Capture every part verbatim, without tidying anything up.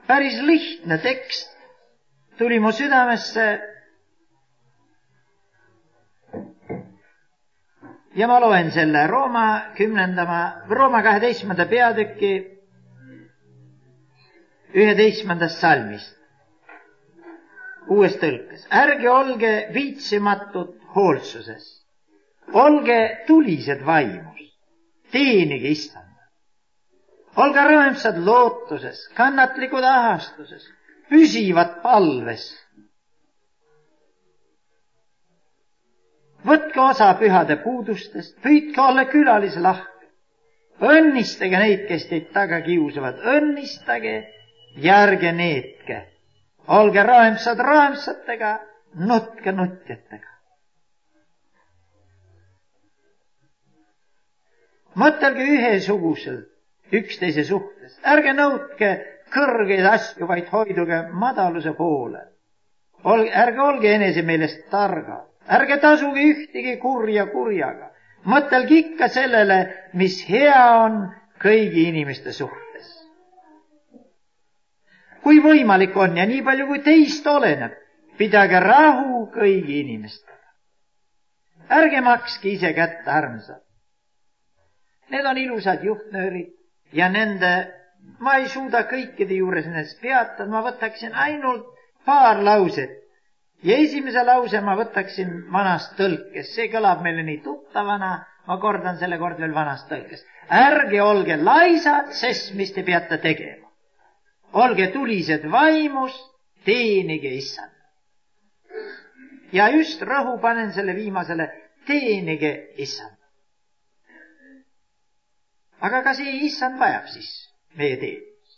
päris lihtne tekst tuli mu südamesse ja ma loen selle Rooma kümnendama, Rooma kaheteistkümnenda peatüki üheteistkümnendast salmist, uues tõlkes. Ärge olge viitsimatud hoolsuses, olge tulised vaimus, teenige Issanda. Olge rõõmsad lootuses, kannatlikud ahastuses, püsivad palves. Võtke osa pühade puudustest, püüdke olla külalislahke. Õnnistage neid, kes teid taga kiusavad, õnnistage ja ärge neetke. Olge rõõmsad rõõmsatega, nutke nutjatega. Mõtelge ühesuguselt üksteise suhtes. Ärge nõudke kõrgeid asju, vaid hoiduge madaluse poole. Ol, ärge olge enese meelest targad. Ärge tasuge ühtegi kurja kurjaga. Mõtelge ikka sellele, mis hea on kõigi inimeste suhtes. Kui võimalik on ja nii palju kui teist oleneb, pidage rahu kõigi inimestega. Ärge makske ise kätte armsad. Need on ilusad juhtnöörid ja nende, ma ei suuda kõikide juures nendest peatada, ma võtaksin ainult paar lauset. Ja esimese lause ma võtaksin vanast tõlkes, see kõlab meile nii tuttavana, ma kordan selle kord veel vanast tõlkes. Ärge olge laisad, sest mis te peate tegema. Olge tulised vaimus, teenige Issanda. Ja just rõhu panen selle viimasele, teenige Issanda. Aga kas ei Issand vajab siis meie teenimist?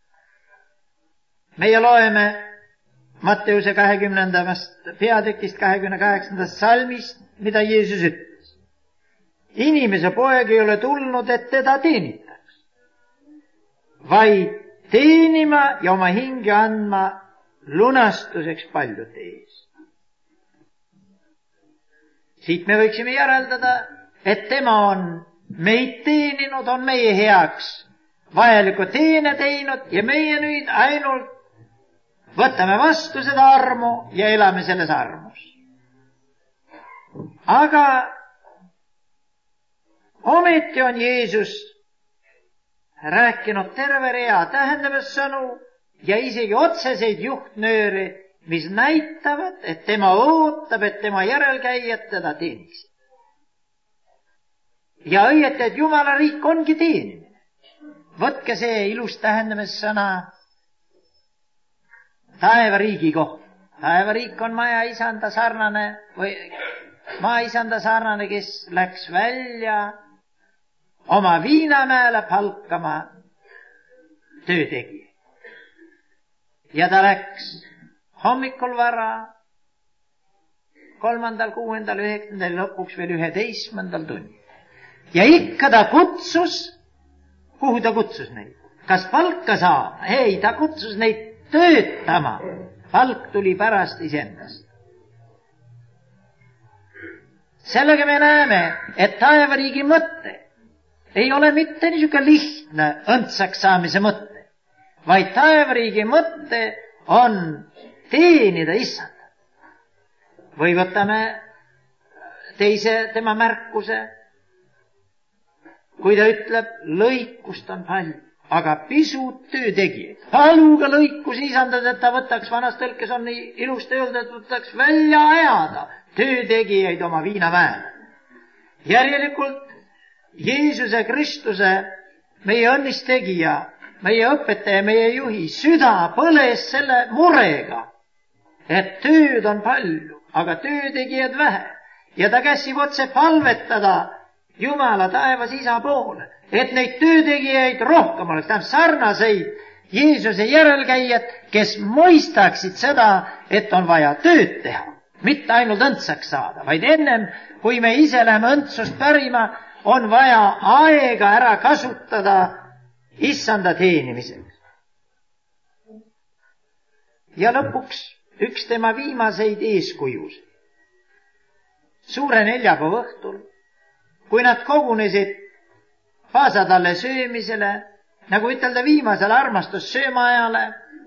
Meie loeme Matteuse kahekümnendast peatükist kahekümne kaheksandast salmist, mida Jeesus ütles. Inimese poeg ei ole tulnud, et teda teenitaks, vaid teenima ja oma hinge andma lunastuseks paljude ees. Siit me võiksime järeldada, et tema on meid teeninud, on meie heaks vajaliku teene teinud ja meie nüüd ainult võtame vastu seda armu ja elame selles armus. Aga ometi on Jeesus rääkinud terve rea tähendamissõnu ja isegi otseseid juhtnööre, mis näitavad, et tema ootab, et tema järelkäijad teda teeniksid. Ja õieti, et Jumala riik ongi teenimine. Võtke see ilus tähendamissõna taevariigi kohta. Taevariik on maja isanda sarnane või maa isanda sarnane, kes läks välja oma viinamäele palkama töötegija. Ja ta läks hommikul vara, kolmandal, kuuendal, üheksandal, lõpuks veel üheteistkümnendal tunnil. Ja ikka ta kutsus, kuhu ta kutsus neid? Kas palka saama? Ei, ta kutsus neid töötama. Palk tuli pärast iseendast. Sellega me näeme, et taevariigi mõte ei ole mitte niisugune lihtne õndsaks saamise mõte, vaid taevariigi mõte on teenida Issandat. Või võtame teise tema märkuse, kui ta ütleb, lõikust on palju, aga pisut töötegijaid. Paluga lõikus Issandat, et ta võtaks, vanas tõlkes on nii ilusti öelda, et võtaks välja ajada töötegijaid oma viinamäele. Järjelikult Jeesuse Kristuse, meie õnnistegija, meie õpetaja, meie juhi süda põles selle murega, et tööd on palju, aga töötegijad vähe. Ja ta käsib otse palvetada Jumala taevas isa poole, et neid töötegijaid rohkem oleks, tähendab sarnaseid Jeesuse järelkäijad, kes mõistaksid seda, et on vaja tööd teha, mitte ainult õndsaks saada, vaid ennem, kui me ise läheme õndsust pärima, on vaja aega ära kasutada Issanda teenimiseks. Ja lõpuks üks tema viimaseid eeskujus. Suure neljapäeva õhtul, kui nad kogunesid paasatalle söömisele, nagu ütelda viimasele armastussöömaajale,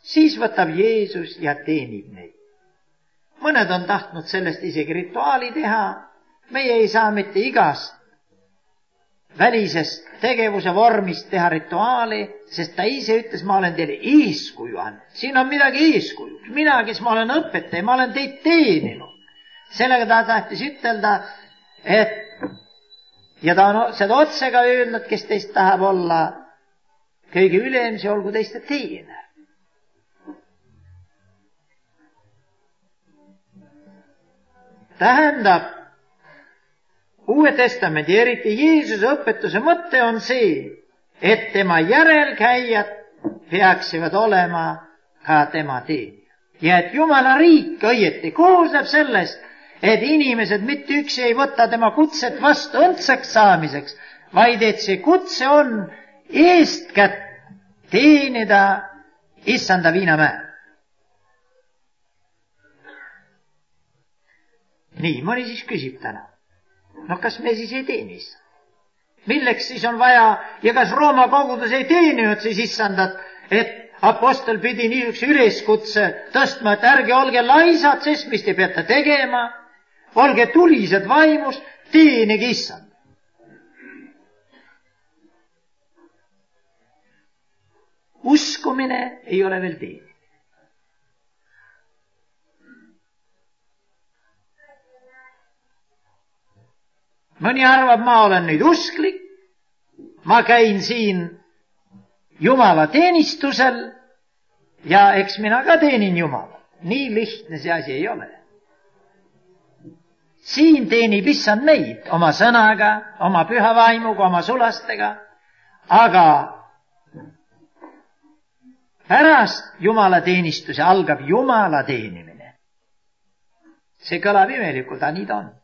siis võtab Jeesus ja teenib neid. Mõned on tahtnud sellest isegi rituaali teha. Meie ei saa mitte igast välisest tegevuse vormist teha rituaali, sest ta ise ütles, ma olen teile eeskuju andnud. Siin on midagi eeskujuks. Mina, kes ma olen õpetaja, ma olen teid teeninud. Sellega ta tahtis ütelda, et ja ta on seda otse ka öelnud, kes teist tahab olla kõige ülem, see olgu teiste teener. Tähendab, Uue Testamendi, eriti Jeesuse õpetuse mõte on see, et tema järelkäijad peaksivad olema ka tema teenijad. Ja et Jumala riik õieti koosneb sellest, et inimesed mitte üksi ei võta tema kutset vastu õndsaks saamiseks, vaid et see kutse on eestkätt teenida issanda viinamäe. Nii, mõni siis küsib täna. No kas me siis ei teeni issand? Milleks siis on vaja ja kas Rooma kogudus ei teeninud siis issandat, et apostel pidi niisuguse üleskutse tõstma, et ärge olge laisad, sest mis te peate tegema, olge tulised vaimus, teenige issand. Uskumine ei ole veel teenimine. Mõni arvab, ma olen nüüd usklik, ma käin siin Jumala teenistusel ja eks mina ka teenin Jumala. Nii lihtne see asi ei ole. Siin teenib issand meid oma sõnaga, oma püha vaimuga, oma sulastega, aga pärast Jumala teenistuse algab Jumala teenimine. See kõlab imelikult, aga nii ta on.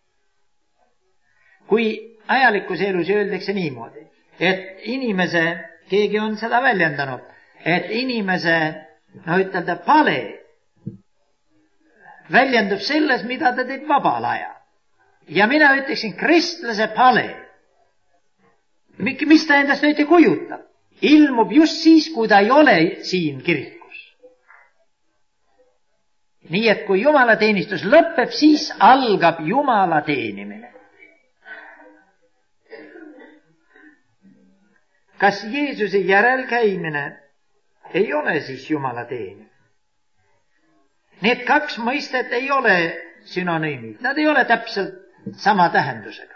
Kui ajalikus elus öeldakse niimoodi, et inimese, keegi on seda väljendanud, et inimese, no ütelda, pale väljendub selles, mida ta teeb vabal ajal. Ja mina ütleksin, kristlase pale, mis ta endast nüüd kujutab, ilmub just siis, kui ta ei ole siin kirikus. Nii et kui Jumala teenistus lõpeb, siis algab Jumala teenimine. Kas Jeesuse järelkäimine ei ole siis Jumala teenimine? Need kaks mõistet ei ole sünonüümid, nad ei ole täpselt sama tähendusega.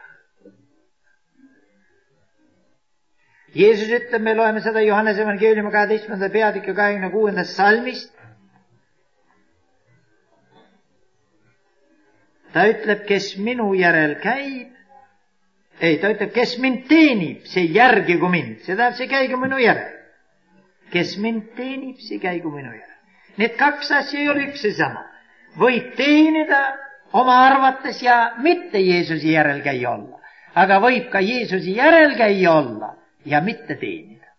Jeesus ütleb, me loeme seda Johannese evangeeliumi kaheteistkümnenda peatüki kahekümne kuuendast salmist. Ta ütleb, kes minu järel käib, ei, ta ütleb, kes mind teenib, see järgigu mind. See tähendab, see käigu minu järel. Kes mind teenib, see käigu minu järel. Need kaks asja ei ole üks ja sama. Võib teenida oma arvates ja mitte Jeesuse järelkäija olla. Aga võib ka Jeesuse järelkäija olla ja mitte teenida.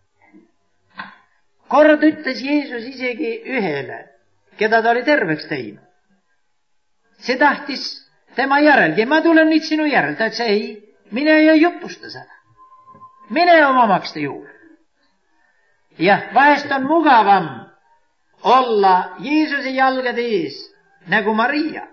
Kord ütles Jeesus isegi ühele, keda ta oli terveks teinud. See tahtis tema järelgi, ma tulen nüüd sinu järel. Ta ütles, ei, mine ja jutusta seda. Mine oma maksta juurde. Jah, vahest on mugavam olla Jeesuse jalgade ees nagu Maria.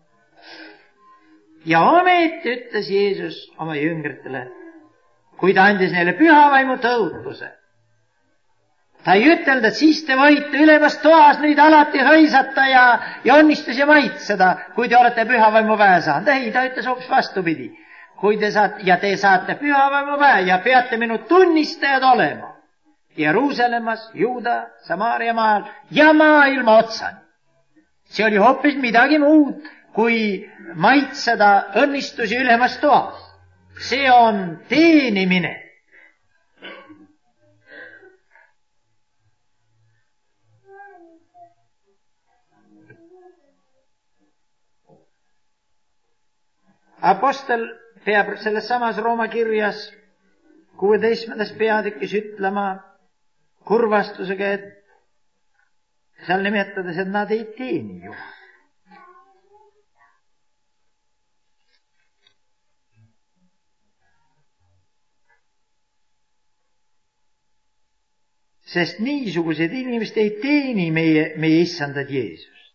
Ja ometi ütles Jeesus oma jüngritele, kui ta andis neile pühavaimu tõotuse. Ta ei ütelnud, et siis te võite ülemas toas nüüd alati hõisata ja, ja õnnistusi maitseda, kui te olete pühavaimu väe saanud. Ei, ta ütles hoopis vastupidi. Kui te saate, ja te saate pühavaimu väe ja peate minu tunnistajad olema Jeruusalemmas, Juuda, Samaaria maal ja maailma otsani. See oli hoopis midagi muud, kui maitseda õnnistusi ülemas toas. See on teenimine. Apostel peab selles samas Rooma kirjas kuueteistkümnendas peatükis ütlema kurvastusega, et seal nimetades, et nad ei teeni Jumalat. sest niisugused inimesed ei teeni meie, meie issandad Jeesust.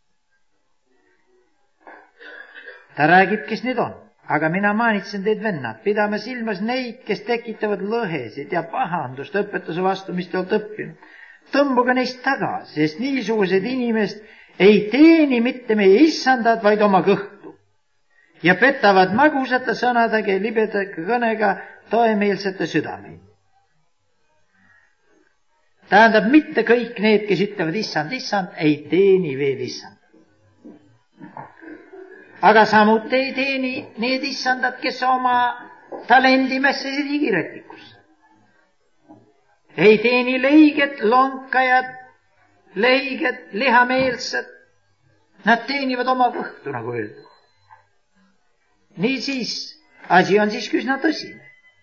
Ta räägib, kes need on, aga mina maanitsen teid, vennad, pidama silmas neid, kes tekitavad lõhesid ja pahandust õpetuse vastu, mis te olete õppinud. Tõmbuge neist tagasi, sest niisugused inimesed ei teeni mitte meie issandad, vaid oma kõhtu ja petavad magusate sõnadega ja libeda kõnega toemeelsete südameid. Tähendab, mitte kõik need, kes ütlevad issand, issand, ei teeni veel issand. Aga samuti ei teeni need issandad, kes oma talendi mässisid higiretikusse. Ei teeni leiged, lonkajad, leiged, lihameelsed. Nad teenivad oma kõhtu, nagu öeldud. Niisiis, asi on siiski üsna tõsine.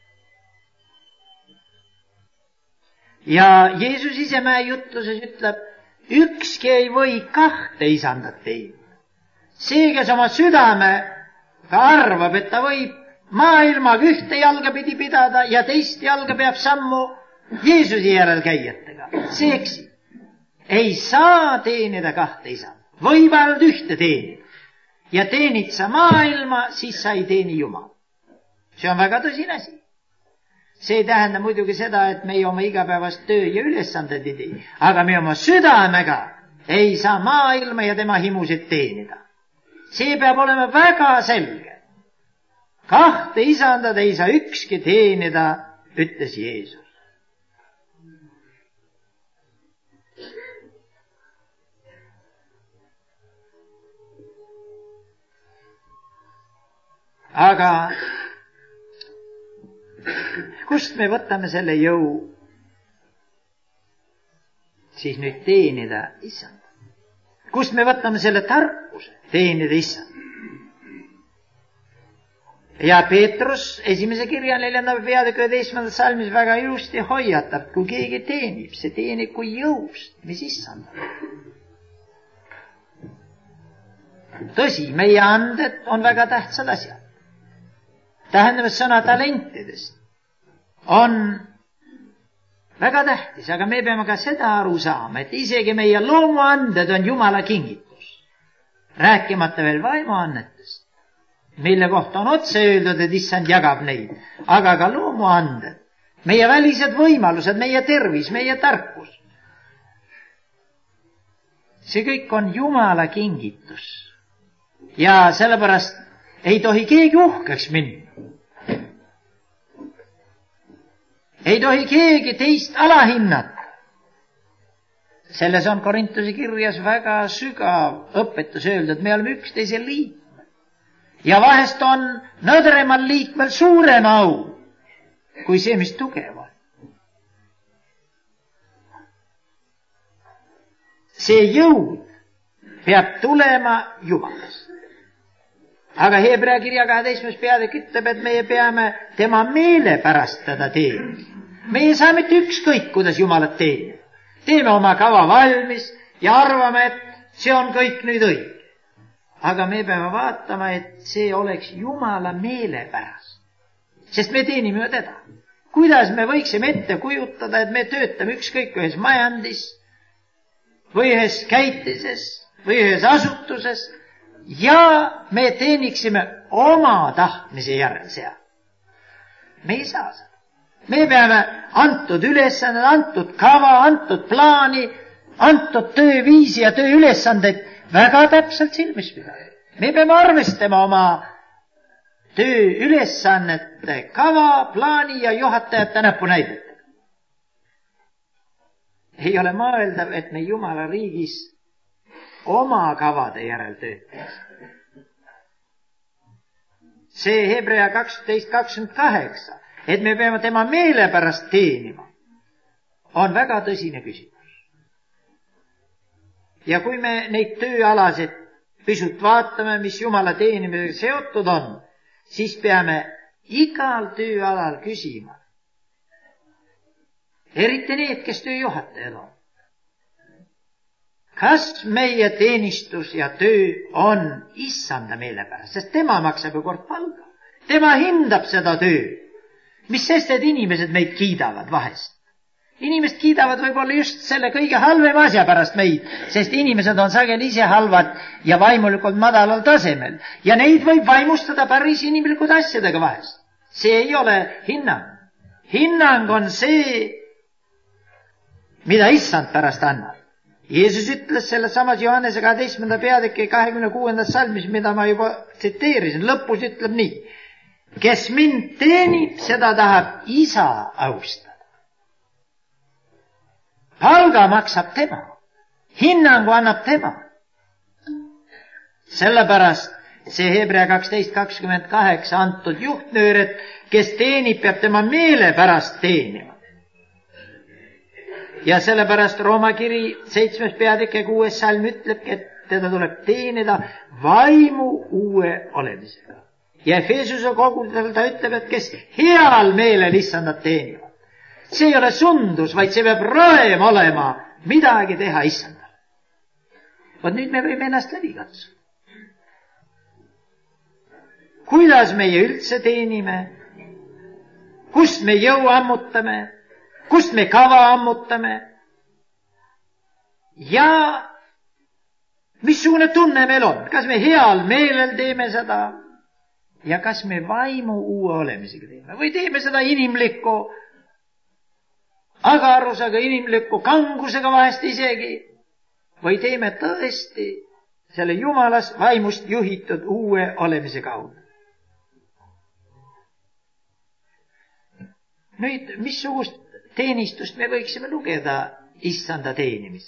Ja Jeesus ise mäe jutluses ütleb, ükski ei või kahte isandat teenida. See, kes oma südamega arvab, et ta võib maailmaga ühte jalga pidi pidada ja teist jalga peab sammu Jeesuse järel käijatega, see eksib. Ei saa teenida kahte isandat, võib ainult ühte teenida. Ja teenid sa maailma, siis sa ei teeni Jumal. See on väga tõsine asi. See ei tähenda muidugi seda, et meie oma igapäevast töö ja ülesanded ei tee, aga me oma südamega ei saa maailma ja tema himusid teenida. See peab olema väga selge. Kahte isandad ei saa ükski teenida, ütles Jeesus. Aga kust me võtame selle jõu siis nüüd teenida issand? Kust me võtame selle tarkuse teenida issand? Ja Peetrus esimese kirja neljanda peatüki üheteistkümnendas salmis väga ilusti hoiatab, kui keegi teenib, see teenib kui jõust, mis issand. Tõsi, meie anded on väga tähtsad asjad. Tähendab, sõna talentidest on väga tähtis, aga me peame ka seda aru saama, et isegi meie loomuanded on Jumala kingitus. Rääkimata veel vaimuannetest, mille kohta on otse öeldud, et issand jagab neid, aga ka loomuanded, meie välised võimalused, meie tervis, meie tarkus. See kõik on Jumala kingitus. Ja sellepärast ei tohi keegi uhkeks minna. Ei tohi keegi teist alahinnata. Selles on Korintuse kirjas väga sügav õpetus öeldud, me oleme üksteise liikmed. Ja vahest on nõdremal liikmel suurem au kui see, mis tugev on. See jõud peab tulema Jumalast. Aga Hebrea kirja kaheteistkümnes peatükk ütleb, et meie peame tema meele pärast teda teenima. Meie ei saa mitte ükskõik, kuidas Jumalat teenida. Teeme oma kava valmis ja arvame, et see on kõik nüüd õige. Aga me peame vaatama, et see oleks Jumala meele pärast. Sest me teenime ju teda. Kuidas me võiksime ette kujutada, et me töötame ükskõik ühes majandis või ühes käitises või ühes asutuses ja me teeniksime oma tahtmise järel seal. Me ei saa seda. Me peame antud ülesanded, antud kava, antud plaani, antud tööviisi ja tööülesandeid väga täpselt silmis pidada. Me peame arvestama oma tööülesannete kava, plaani ja juhatajate näpunäidetega. Ei ole mõeldav, et me Jumala riigis oma kavade järel töötaks. See Hebrea kaksteist kakskümmend kaheksa, et me peame tema meele pärast teenima, on väga tõsine küsimus. Ja kui me neid tööalasid pisut vaatame, mis Jumala teenimisega seotud on, siis peame igal tööalal küsima. Eriti need, kes tööjuhatajad on. Kas meie teenistus ja töö on issanda meele pärast, sest tema maksab ju kord palga. Tema hindab seda töö. Mis sest, et inimesed meid kiidavad vahest. inimesed kiidavad võib-olla just selle kõige halvema asja pärast meid, sest inimesed on sageli ise halvad ja vaimulikult madalal tasemel. Ja neid võib vaimustada päris inimlikud asjadega vahest. See ei ole hinnang. Hinnang on see, mida issand pärast annab. Jeesus ütles selle samas Johannese kaheteistkümnenda peatüki kahekümne kuuendas salmis, mida ma juba tsiteerisin, lõpus ütleb nii. Kes mind teenib, seda tahab isa austada. Palga maksab tema. Hinnangu annab tema. Sellepärast see Hebrea kaksteist kakskümmend kaheksa antud juhtnöör, et kes teenib, peab tema meele pärast teenima. Ja sellepärast Rooma kiri seitsmes peatüki kuues salm ütlebki, et teda tuleb teenida vaimu uue olemisega. Ja Efesuse kogudel ta ütleb, et kes heal meelel issandat teenivad. See ei ole sundus, vaid see peab raev olema midagi teha issandale. Vot nüüd me võime ennast läbi katsuda. Kuidas meie üldse teenime? Kust me jõu ammutame? Kust me kava ammutame? Ja missugune tunne meil on? Kas me heal meelel teeme seda? Ja kas me vaimu uue olemisega teeme? Või teeme seda inimlikku, agarusega, inimlikku kangusega vahest isegi? Või teeme tõesti selle Jumalas vaimust juhitud uue olemise kaudu? Nüüd, missugust teenistust me võiksime lugeda issanda teenimisega?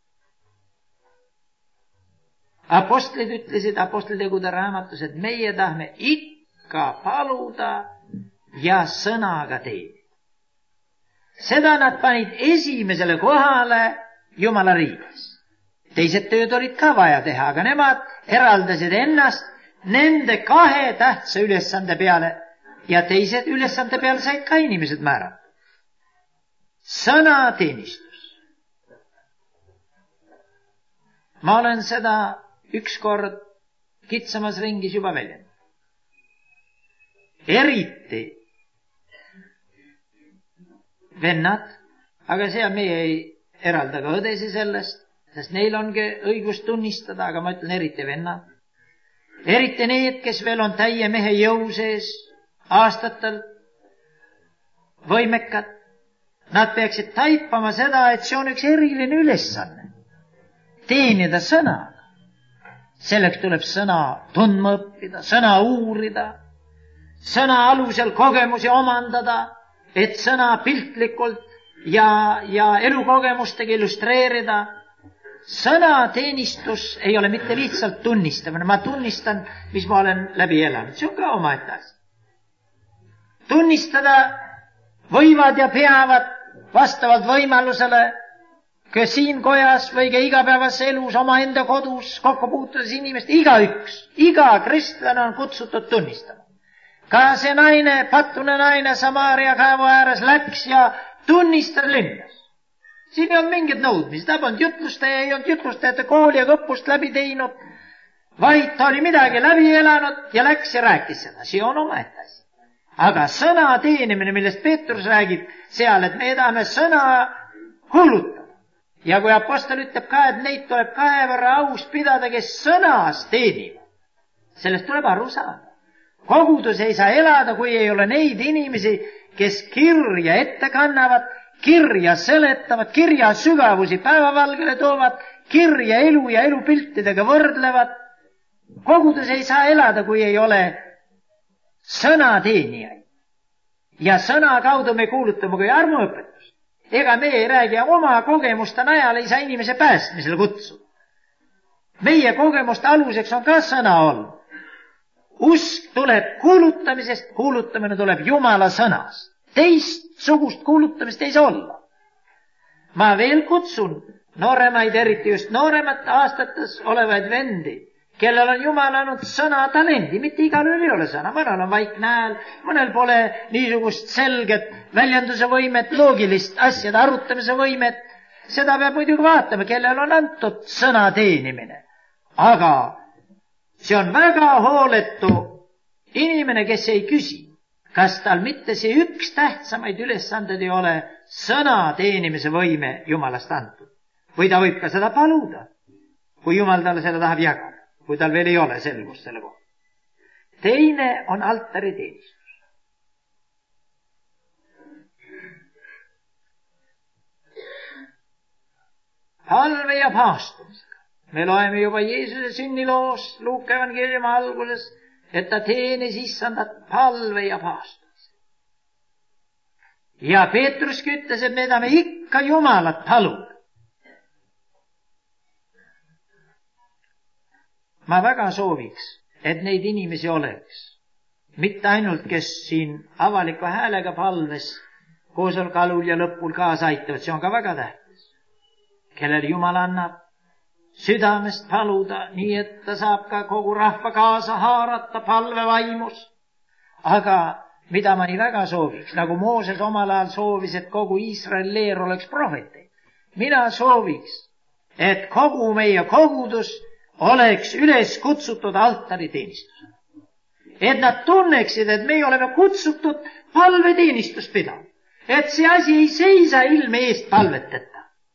Apostlid ütlesid apostlitegude raamatus, et meie tahame ikka paluda ja sõnaga teenida. Seda nad panid esimesele kohale Jumala riigis. Teised tööd olid ka vaja teha, aga nemad eraldasid ennast nende kahe tähtsa ülesande peale ja teised ülesande peale said ka inimesed määrata. Sõnateenistus. Ma olen seda ükskord kitsamas ringis juba väljendanud. Eriti vennad, aga see meie ei eralda ka õdesi sellest, sest neil ongi õigus tunnistada, aga ma ütlen eriti vennad. Eriti need, kes veel on täie mehe jõu sees aastatel võimekad. Nad peaksid taipama seda, et see on üks eriline ülesanne. Teenida sõnaga. Selleks tuleb sõna tundma õppida, sõna uurida, sõna alusel kogemusi omandada, et sõna piltlikult ja, ja elukogemustega illustreerida. Sõnateenistus ei ole mitte lihtsalt tunnistamine. Ma tunnistan, mis ma olen läbi elanud. See on ka omaette asi. Tunnistada võivad ja peavad vastavalt võimalusele ka siin kojas või ka igapäevases elus, omaenda kodus, kokku puutudes inimest, igaüks, iga kristlane on kutsutud tunnistama. Ka see naine, patune naine Samaaria kaevu ääres läks ja tunnistas linnas. Siin ei olnud mingid nõudmised, ta polnud jutlustaja, ei olnud jutlustajate kooli ja õppust läbi teinud, vaid ta oli midagi läbi elanud ja läks ja rääkis seda. See on omaette asi. Aga sõna teenimine, millest Peetrus räägib seal, et me tahame sõna kuulutada. Ja kui apostel ütleb ka, et neid tuleb kahe võrra aus pidada, kes sõnas teenivad, sellest tuleb aru saada. Kogudus ei saa elada, kui ei ole neid inimesi, kes kirja ette kannavad, kirja seletavad, kirja sügavusi päevavalgele toovad, kirja elu ja elupiltidega võrdlevad. Kogudus ei saa elada, kui ei ole sõnateenijaid. Ja sõna kaudu me kuulutame kui armuõpetust. Ega me ei räägi oma kogemuste najal, ei saa inimese päästmisele kutsuda. Meie kogemuste aluseks on ka sõna olnud. Usk tuleb kuulutamisest, kuulutamine tuleb Jumala sõnast. Teistsugust kuulutamist ei saa olla. Ma veel kutsun nooremaid, eriti just nooremat aastates olevaid vendi, kellel on Jumal andnud sõna talendi, mitte igalühel ei ole sõna, mõnel on vaikne hääl, mõnel pole niisugust selget väljenduse võimet, loogilist asjade arutamise võimet. Seda peab muidugi vaatama, kellel on antud sõna teenimine. Aga see on väga hooletu inimene, kes ei küsi, kas tal mitte see üks tähtsamaid ülesanded ei ole sõna teenimise võime Jumalast antud. Või ta võib ka seda paluda, kui Jumal talle seda tahab jagada, kui tal veel ei ole selgust selle kohta. Teine on altariteenistus. Palve ja paastumisega. Me loeme juba Jeesuse sünniloos Luuka evangeeliumi alguses, et ta teenis issandat palve ja paastumisega. Ja Peetruski ütles, et me tahame ikka Jumalat paluda. Ma väga sooviks, et neid inimesi oleks. Mitte ainult, kes siin avaliku häälega palves koosoleku alul ja lõpul kaasa aitavad, see on ka väga tähtis. Kellel Jumal annab südamest paluda, nii et ta saab ka kogu rahva kaasa haarata palvevaimus. Aga mida ma nii väga sooviks, nagu Mooses omal ajal soovis, et kogu Iisrael leer oleks prohveteid. Mina sooviks, et kogu meie kogudus oleks üles kutsutud altariteenistusele. Et nad tunneksid, et me oleme kutsutud palveteenistust pidama. Et see asi ei seisa ilme eest palveteta.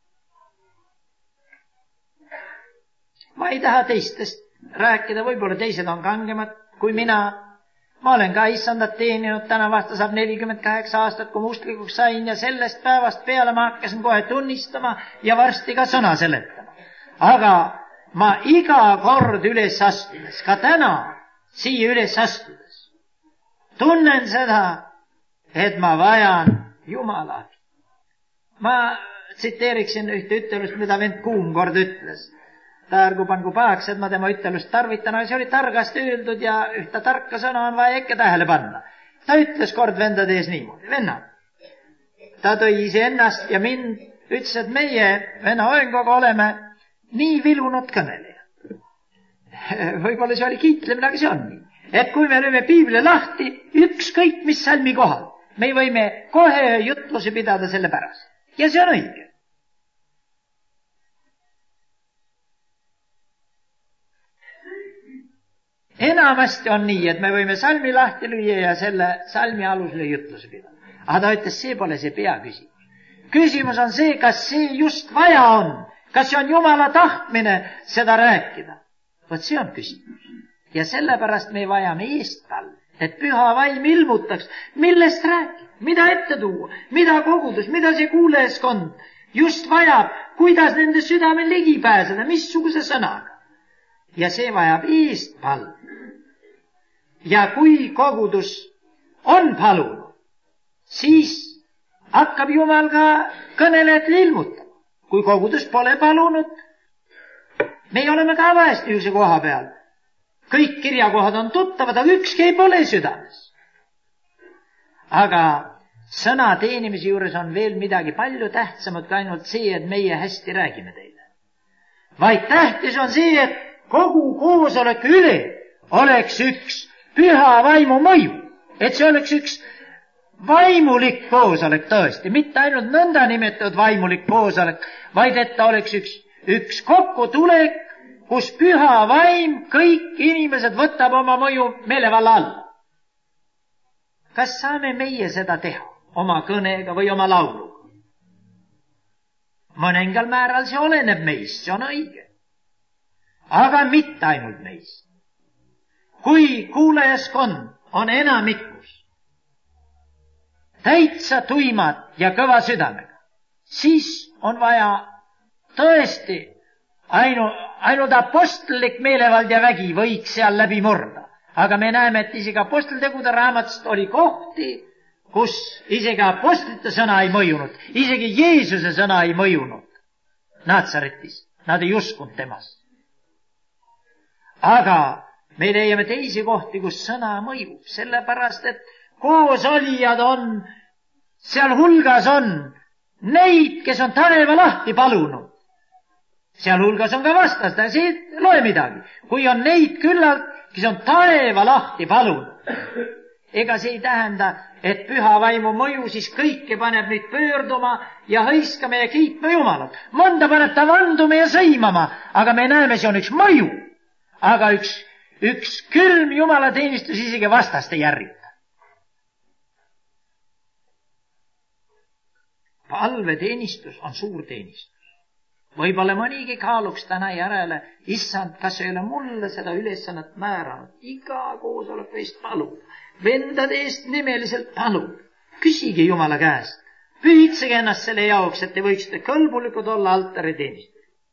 Ma ei taha teistest rääkida, võib-olla teised on kangemad kui mina. Ma olen ka issandat teeninud, täna vasta saab nelikümmend kaheksa aastat, kui mustlikuks sain ja sellest päevast peale ma hakkasin kohe tunnistama ja varsti ka sõna seletama. Aga ma iga kord üles astudes, ka täna siia üles astudes, tunnen seda, et ma vajan Jumala. Ma tsiteeriksin ühte ütelust, mida vend Kuum kord ütles. Ta ärgu pangu pahaks, et ma tema ütelust tarvitan, aga see oli targasti öeldud ja ühte tarka sõna on vaja ikka tähele panna. Ta ütles kord vendade ees niimoodi, vennad. Ta tõi iseennast ja mind, ütles, et meie venna oenguga oleme nii vilunud kõnelejad. Võib-olla see oli kiitlemine, aga see on nii. Et kui me lööme piibli lahti, ükskõik mis salmi kohal, me võime kohe jutluse pidada selle pärast. Ja see on õige. Enamasti on nii, et me võime salmi lahti lüüa ja selle salmi alusele jutluse pidada. Aga ta ütles, see pole see peaküsimus. Küsimus on see, kas see just vaja on. Kas see on Jumala tahtmine seda rääkida? Vot see on küsimus. Ja sellepärast me vajame eestpalve, et püha vaim ilmutaks, millest rääkida, mida ette tuua, mida kogudus, mida see kuulajskond just vajab, kuidas nende südamel ligi pääseda, missuguse sõnaga. Ja see vajab eestpalve. Ja kui kogudus on palunud, siis hakkab Jumal ka kõnelejatele ilmutama. Kui kogudus pole palunud, me oleme ka vahest ühise koha peal. Kõik kirjakohad on tuttavad, aga ükski pole südames. Aga sõna teenimise juures on veel midagi palju tähtsamat kui ainult see, et meie hästi räägime teile. Vaid tähtis on see, et kogu koosoleku üle oleks üks püha vaimu mõju. Et see oleks üks vaimulik koosolek tõesti, mitte ainult nõnda nimetatud vaimulik koosolek, vaid et ta oleks üks, üks kokkutulek, kus püha vaim, kõik inimesed võtab oma mõju meelevalla alla. Kas saame meie seda teha oma kõnega või oma lauluga? Mõningal määral see oleneb meist, see on õige. Aga mitte ainult meist. Kui kuulajaskond on enamikus täitsa tuimad ja kõva südamega, siis on vaja tõesti ainult, ainult apostlik meelevald ja vägi võiks seal läbi murda. Aga me näeme, et isegi apostlitegude raamatust oli kohti, kus isegi apostlite sõna ei mõjunud, isegi Jeesuse sõna ei mõjunud Naatsaretis. Nad ei uskunud temast. Aga me leiame teisi kohti, kus sõna mõjub, sellepärast, et koos olijad on, seal hulgas on neid, kes on taeva lahti palunud. Seal hulgas on ka vastased, see ei loe midagi. Kui on neid küllalt, kes on taeva lahti palunud. Ega see ei tähenda, et püha vaimu mõju siis kõike paneb nüüd pöörduma ja hõiskama ja kiitma Jumalat. Mõnda paneb ta vanduma ja sõimama, aga me näeme, see on üks mõju. Aga üks, üks külm jumalateenistus isegi vastast ei järgita. palveteenistus on suur teenistus. Võib-olla mõnigi kaaluks täna järele, issand, kas ei ole mulle seda ülesannet määranud. Iga koosolek eest palub, vendade eest nimeliselt palub. Küsige Jumala käest, pühitsege ennast selle jaoks, et te võiksite kõlbulikud olla altari teenistus.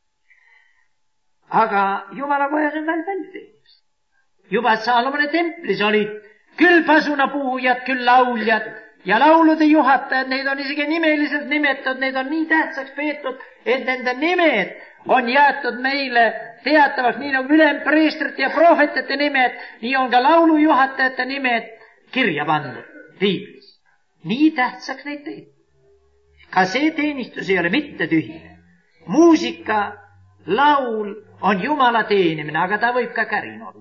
Aga Jumala kojas on veel palju teenist. Juba Saalomoni templis olid küll pasunapuhujad, küll lauljad ja laulude juhatajad, neid on isegi nimeliselt nimetatud, neid on nii tähtsaks peetud, et nende nimed on jäetud meile teatavaks, nii nagu ülempreestrite ja prohvetite nimed, nii on ka laulujuhatajate nimed kirja pandud piiblis. Nii tähtsaks neid teeb. Ka see teenistus ei ole mitte tühine. Muusika, laul on Jumala teenimine, aga ta võib ka kärin olla.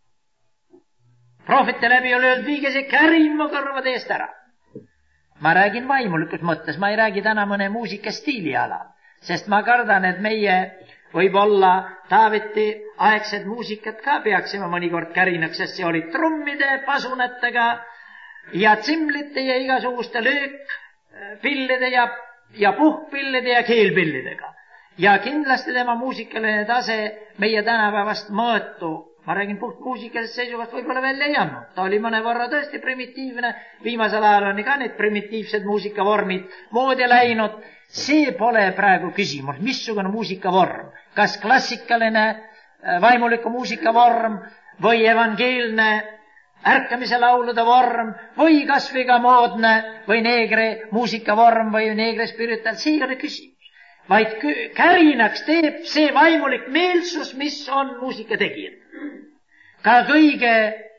Prohvete läbi on öeldud, viige see kärin mu kõrvade eest ära. Ma räägin vaimulikus mõttes, ma ei räägi täna mõne muusikastiili ala, sest ma kardan, et meie võib-olla Taaveti aegsed muusikat ka peaksime mõnikord kärinaks, sest see oli trummide, pasunatega ja tsimlite ja igasuguste löökpillide ja, ja puhkpillide ja keelpillidega. Ja kindlasti tema muusikaline tase meie tänapäevast mõõtu, ma räägin puht muusikalisest seisukohast, võib-olla välja ei andnud. Ta oli mõne võrra tõesti primitiivne, viimasel ajal on ka need primitiivsed muusikavormid moodi läinud. See pole praegu küsimus, missugune muusikavorm, kas klassikaline vaimuliku muusikavorm või evangeelne ärkamise laulude vorm või kas või ka moodne või neegri muusikavorm või neegri spiritual, see ei ole küsimus. Vaid kärinaks teeb see vaimulik meelsus, mis on muusikategijad. Ka kõige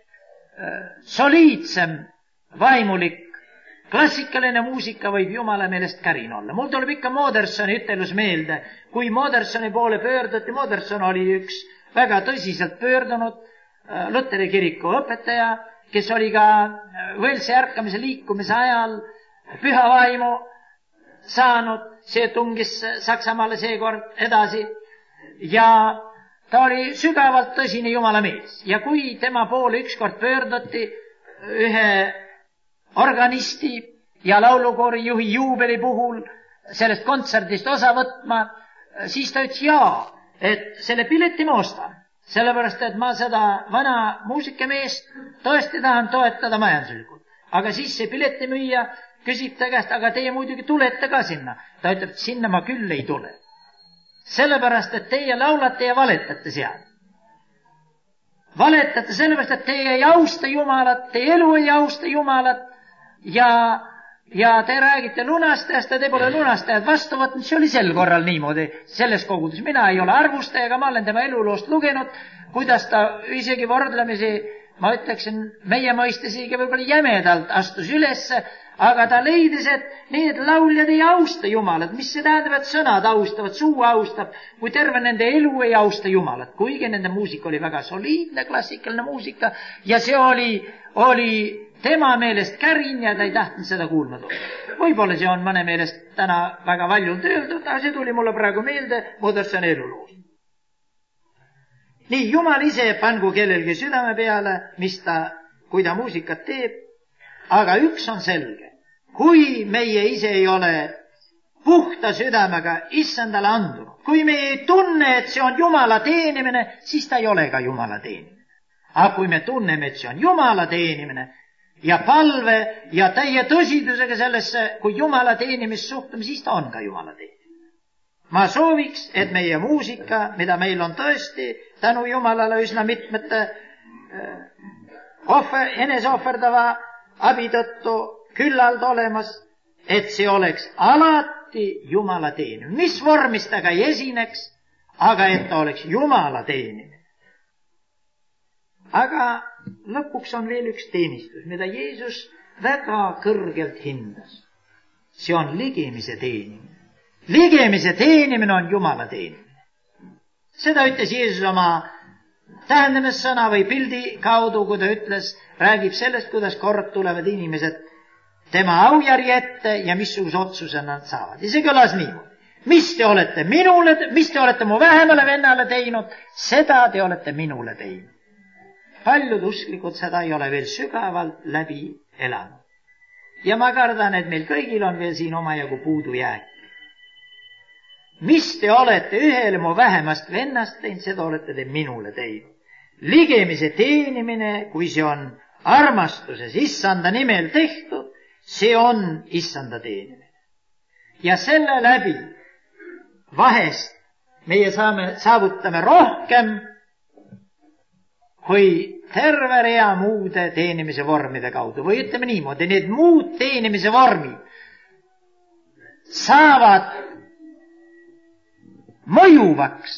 soliidsem vaimulik klassikaline muusika võib Jumala meelest kärin olla. Mul tuleb ikka Modersoni ütelus meelde, kui Modersoni poole pöörduti. Moderson oli üks väga tõsiselt pöördunud Luteri kiriku õpetaja, kes oli ka Võlsi ärkamise liikumise ajal püha vaimu saanud. See tungis Saksamaale seekord edasi ja ta oli sügavalt tõsine Jumala mees. Ja kui tema poole ükskord pöörduti ühe organisti ja laulukoori juhi juubeli puhul sellest kontserdist osa võtma, siis ta ütles jaa, et selle pileti ma ostan, sellepärast et ma seda vana muusikameest tõesti tahan toetada majanduslikult. Aga siis see piletimüüja küsib ta käest, aga teie muidugi tulete ka sinna. Ta ütleb, et sinna ma küll ei tule. Sellepärast, et teie laulate ja valetate seal. Valetate sellepärast, et teie ei austa Jumalat, teie elu ei austa Jumalat ja, ja te räägite lunastajast ja te pole lunastajad vastu võtnud. See oli sel korral niimoodi selles kogudes. Mina ei ole arvustajaga, ma olen tema eluloost lugenud, kuidas ta isegi võrdlemisi, ma ütleksin, meie mõistes isegi võib-olla jämedalt astus ülesse, aga ta leidis, et need lauljad ei austa Jumalat. Mis see tähendab, et sõnad austavad, suu austab, kui terve nende elu ei austa Jumalat. Kuigi nende muusika oli väga soliidne, klassikaline muusika ja see oli, oli tema meelest kärin ja ta ei tahtnud seda kuulma tulla. Võib-olla see on mõne meelest täna väga valjult öeldud, aga see tuli mulle praegu meelde Modersoni eluloos. Nii, Jumal ise pangu kellelgi südame peale, mis ta, kui ta muusikat teeb. Aga üks on selge, kui meie ise ei ole puhta südamega issandale andunud, kui me ei tunne, et see on Jumala teenimine, siis ta ei ole ka Jumala teenimine. Aga kui me tunneme, et see on Jumala teenimine ja palve ja täie tõsidusega sellesse, kui Jumala teenimist suhtume, siis ta on ka Jumala teenimine. Ma sooviks, et meie muusika, mida meil on tõesti tänu Jumalale üsna mitmete ohver, eneseohverdava abi tõttu küllalt olemas, et see oleks alati Jumala teenimine. Mis vormis ta ka ei esineks, aga et ta oleks Jumala teenimine. Aga lõpuks on veel üks teenistus, mida Jeesus väga kõrgelt hindas. See on ligemise teenimine. Ligemise teenimine on Jumala teenimine. Seda ütles Jeesus oma tähendamissõna või pildi kaudu, kui ta ütles, räägib sellest, kuidas kord tulevad inimesed tema aujärje ette ja missuguse otsuse nad saavad. Ja see kõlas niimoodi. Mis te olete minule, mis te olete mu vähemale vennale teinud, seda te olete minule teinud. Paljud usklikud seda ei ole veel sügavalt läbi elanud. ja ma kardan, et meil kõigil on veel siin omajagu puudujääk. Mis te olete ühele mu vähemast vennast teinud, seda olete te minule teinud. Ligemise teenimine, kui see on armastuses issanda nimel tehtud, see on issanda teenimine. Ja selle läbi vahest meie saame, saavutame rohkem kui terve rea muude teenimise vormide kaudu. Või ütleme niimoodi, need muud teenimise vormid saavad mõjuvaks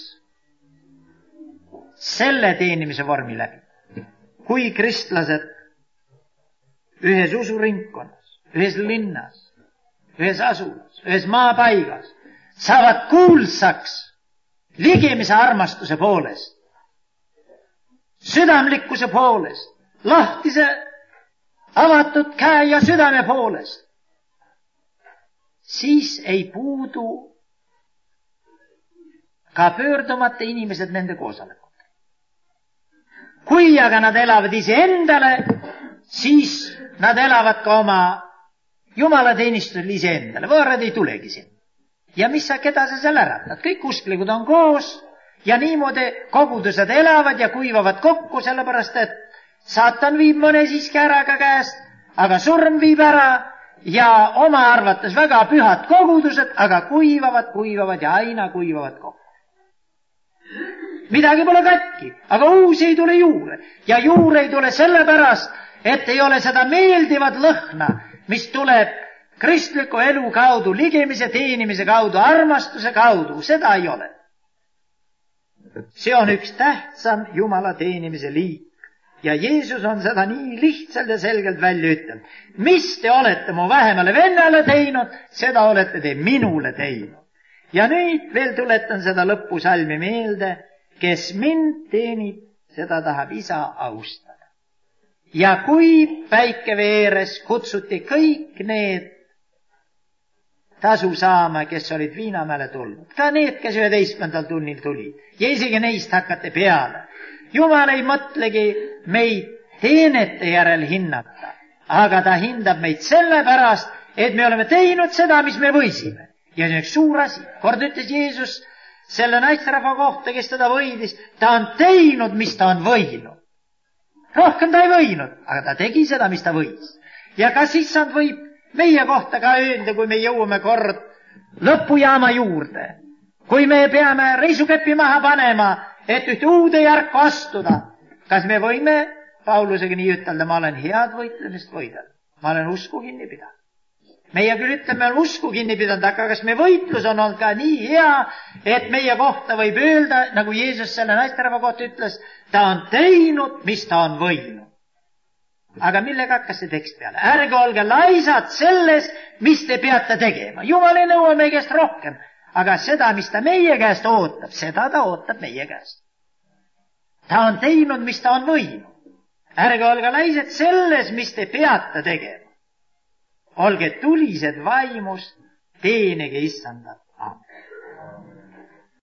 selle teenimise vormi läbi. Kui kristlased ühes usuringkonnas, ühes linnas, ühes asulas, ühes maapaigas saavad kuulsaks ligimise armastuse poolest, südamlikkuse poolest, lahtise avatud käe ja südame poolest, siis ei puudu ka pöördumata inimesed nende koosolekul. Kui aga nad elavad iseendale, siis nad elavad ka oma jumalateenistusel iseendale. Võõrad ei tulegi sinna. Ja mis sa, keda sa seal äratad? Kõik usklikud on koos ja niimoodi kogudused elavad ja kuivavad kokku, sellepärast et saatan viib mõne siiski ära ka käest, aga surm viib ära ja oma arvates väga pühad kogudused, aga kuivavad, kuivavad ja aina kuivavad kokku. Midagi pole katki, aga uusi ei tule juurde. Ja juurde ei tule sellepärast, et ei ole seda meeldivat lõhna, mis tuleb kristliku elu kaudu, ligimise, teenimise kaudu, armastuse kaudu. Seda ei ole. See on üks tähtsam Jumala teenimise liik. Ja Jeesus on seda nii lihtsalt ja selgelt välja ütlenud. Mis te olete mu vähemale vennale teinud, seda olete te minule teinud. Ja nüüd veel tuletan seda lõpusalmi meelde. Kes mind teenib, seda tahab isa austada. Ja kui päike veeres kutsuti kõik need tasu saama, kes olid Viinamäele tulnud. Ka need, kes üheteistkümnendal tunnil tulid. Ja isegi neist hakati peale. Jumal ei mõtlegi meid teenete järel hinnata. Aga ta hindab meid sellepärast, et me oleme teinud seda, mis me võisime. Ja see on üks suur asi. Kord ütles Jeesus selle naisterahva kohta, kes teda võidis, ta on teinud, mis ta on võinud. Rohkem ta ei võinud, aga ta tegi seda, mis ta võis. Ja kas issand võib meie kohta ka öelda, kui me jõuame kord lõpujaama juurde, kui me peame reisukepi maha panema, et ühte uude järku astuda, kas me võime Paulusega nii ütelda, ma olen head võitlemist võidelnud, ma olen usku kinni pidanud. Meie küll ütleme, on usku kinni pidanud, aga kas me võitlus on olnud ka nii hea, et meie kohta võib öelda, nagu Jeesus selle naisterahva kohta ütles, ta on teinud, mis ta on võinud. Aga millega hakkas see tekst peale? Ärge olge laisad selles, mis te peate tegema. Jumal ei nõua meie käest rohkem, aga seda, mis ta meie käest ootab, seda ta ootab meie käest. Ta on teinud, mis ta on võinud. Ärge olge laisad selles, mis te peate tegema. Olge tulised vaimust, teenige issandat.